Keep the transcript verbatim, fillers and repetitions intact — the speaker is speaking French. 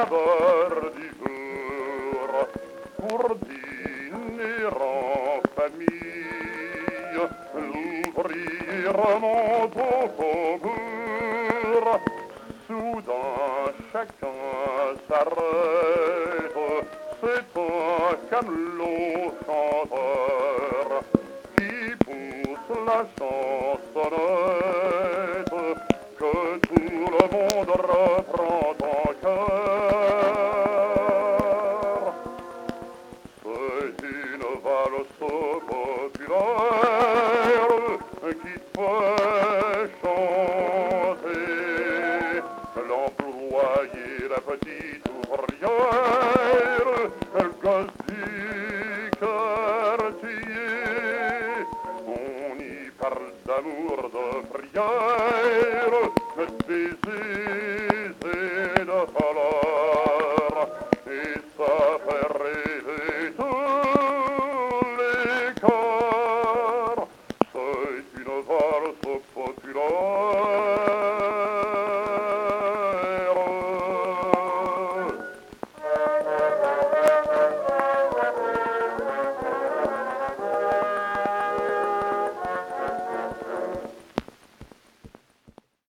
heures du jour pour dîner en famille, l'ouvrier remonte au faubourg. Soudain chacun s'arrête, c'est un camelot chanteur qui pousse la chansonnette que tout le monde reprend en chœur. C'est une valse populaire qui fait chanter l'employé, la petite ouvrière, le gosse du quartier. On y parle d'amour, de prière, de baiser